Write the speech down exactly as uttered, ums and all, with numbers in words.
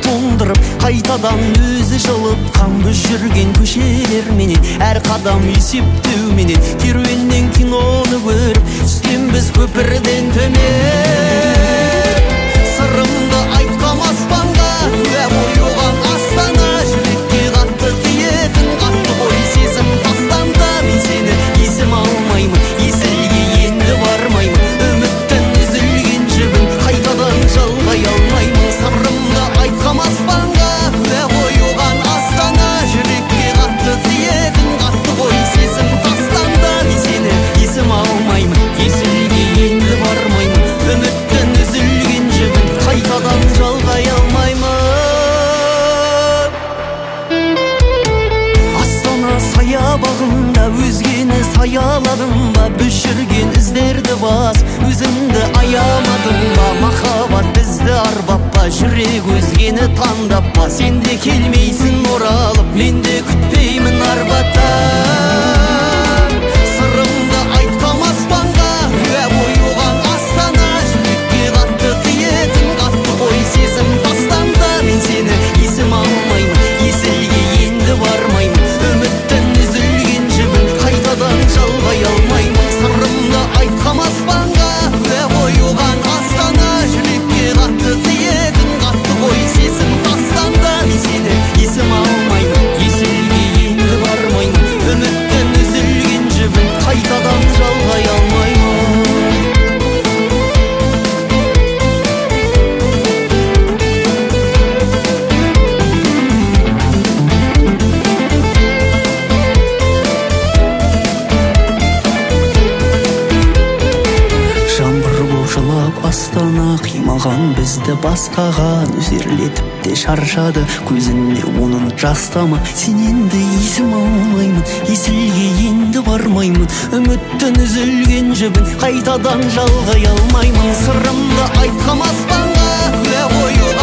тоңдырып, қайтадан өзі жылытқан біз жүрген көшелер менен, әр қадам есептеу менен, керуеннен киноны көріп, түстен біз көпірден төмен. Сырымды айтқам аспанға, күә қойылған астана, жүрекке қатты тиетін қатты ғой сезім тастанда. Мен сені есім алмаймын, есілге енді бармаймын, үміттен үзілген жібін қайтадан жалғай алмаймын. Сырымды айтқам аспанға, күә қойылған астана, жүрекке қатты тиетін қатты ғой сезім тастанда. Мен сені есім алмаймын, есілге енді бармаймын, үміттен үзілген жібін қайтадан жалғай алмаймын. Астана саябағында өзгені саяладым ба, біз жүрген іздерді бас, өзіңді аямадың ба? Махаббат бізді арбап па, жүрек өзгені таңдап па? Сен де келмейсің оралып, мен де күтпеймін арбаттан. Сырымды айтқам аспанға, күә қойылған астана, жүрекке қатты тиетін қатты ғой сезім тастанда. Мен сені есім алмаймын, есілге енді бармаймын, үміттен үзілген жібін қайтадан жалғай алмаймын. Сырымды айтқам аспанға, күә қойылған астана, жүрекке қатты тиетін қатты ғой сезім тастанда. Мен сені есім алмаймын, есілге енді бармаймын, үміттен үзілген жібін қайтадан жалғай алмаймын. Жаңбыр боп жылап астана, қимаған бізді басқаған, өзерлетіп те шаршады көзінде оның жастама. Сен енді есім алмаймын, есілге енді бармаймын, үміттен үзілген жібін қайтадан жалғай алмаймын. Сырымды айтқам аспанға, күә қойылған